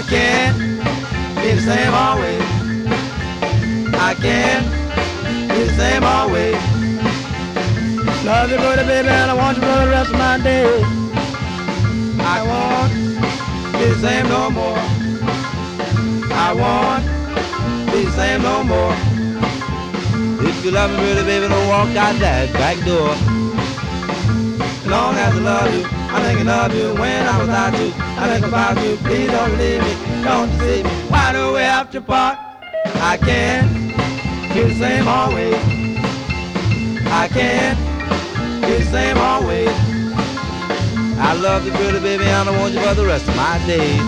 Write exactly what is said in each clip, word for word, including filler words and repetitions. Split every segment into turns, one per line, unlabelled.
can't be the same always. I can't be the same always. Love you, pretty baby, and I want you for the rest of my days. I won't be the same no more. I won't be the same no more. If you love me, pretty baby, don't walk out that back door. As long as I love you, I'm thinking of you. When I'm without you, I think about you. Please don't leave me, don't deceive me. Why do we have to part? I can't be the same always. I can't be the same always. I love you, pretty baby, and I want you for the rest of my days.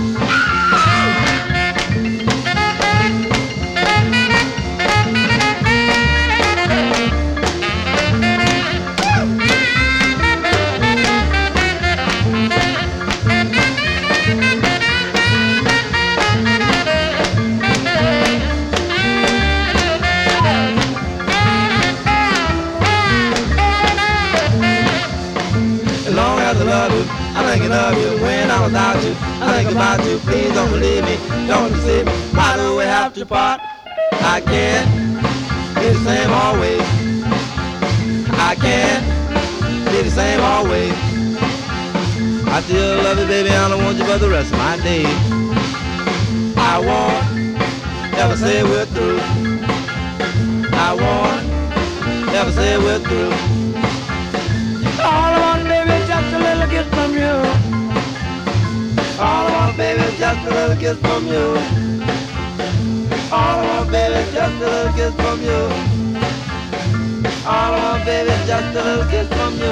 I love you, I'm thinking of you. When I'm without you, I think about you. Please don't believe me, don't deceive me. Why do we have to part? I can't be the same always. I can't be the same always. I still love you, baby, and I want you for the rest of my days. I won't ever say we're through. I won't ever say we're through. All I want, baby, is just a little kiss from you. All I want, baby, is just a little kiss from you. All I want, baby, is just a little kiss from you. All I want, baby, is just a little kiss from you.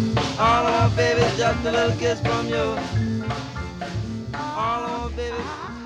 All I want, baby, is just a little kiss from you. All I want, baby.